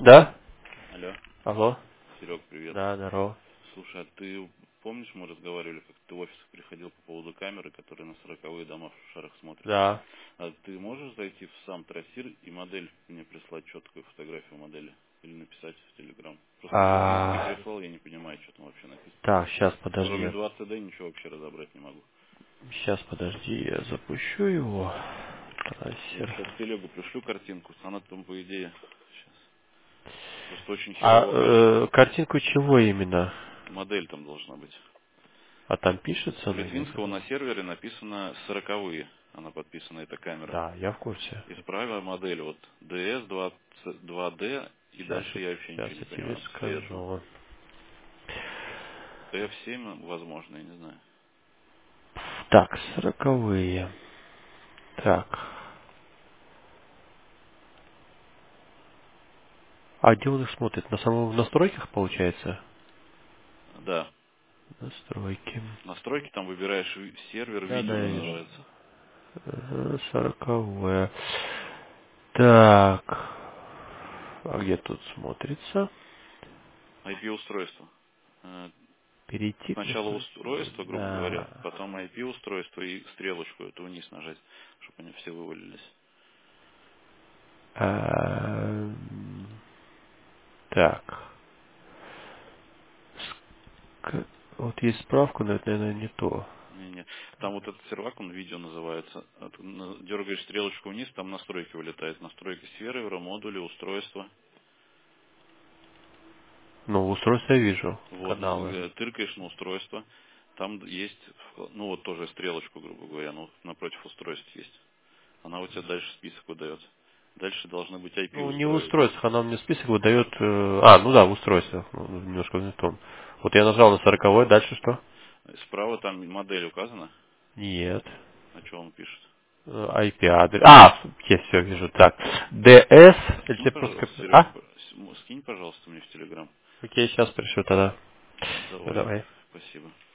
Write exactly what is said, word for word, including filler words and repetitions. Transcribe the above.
Да? Алло, Алло? Серег, привет. Да, здорово. Слушай, а ты помнишь, мы разговаривали, как ты в офис приходил по поводу камеры, которая на сороковые дома в шарах смотрит? Да. А ты можешь зайти в сам трассир и модель мне прислать четкую фотографию модели? Или написать в Телеграм? Просто ты вот не А, прислал, я не понимаю, что там вообще написано. так, сейчас Кроме подожди. два си ди ничего вообще разобрать не могу. Сейчас подожди, я запущу его. Я Трассер. сейчас в телегу пришлю картинку, она там по идее сейчас. Просто очень А херово кажется. э, картинку чего именно? Модель там должна быть. А там пишется У на ней? Литвинского на сервере написано сороковые. Она подписана, эта камера. Да, я в курсе. И справа модель вот ди эс два ди, и Сейчас, дальше я вообще сейчас ничего не я тебе понимаю после этого. скажу. тэ эф семь, возможно, я не знаю. Так, сороковые. Так. А где он их смотрит? На самом в настройках получается? Да, Настройки. настройки там выбираешь ви- сервер, Да, да, видео я вижу. называется. Э, Сороковое. Так. А где тут смотрится? ай пи-устройство. Э, Перейти к Сначала настройкам. устройство, грубо говоря, Да. потом ай пи-устройство и стрелочку эту вниз нажать, чтобы они все вывалились. Эм, Так. Ск- Вот есть справка, но это, наверное, не то. Не-не. Там вот этот сервак, он видео называется. От- на- Дергаешь стрелочку вниз, там настройки вылетают. Настройки сервера, модуля, устройства. Ну, устройство я вижу. Вот, на- Каналы. э, тыркаешь на устройство. Там есть, вкл- ну вот тоже стрелочку, грубо говоря, ну напротив устройств есть. Она у тебя дальше список выдает. Дальше должны быть ай Ну, не в пи-устройства. устройствах, она мне список выдает... э, А, ну да, в устройствах. Ну, немножко не в том. Вот я нажал на сороковой, дальше что? Справа там модель указана. Нет. А что он пишет? Э, ай пи адрес. А, я все вижу. Так. ди эс. Или Скинь, тебе просто... пожалуйста, как- Серег, А? скинь, пожалуйста, мне в Телеграм. Окей, сейчас пришлю тогда. Давай, Давай. спасибо.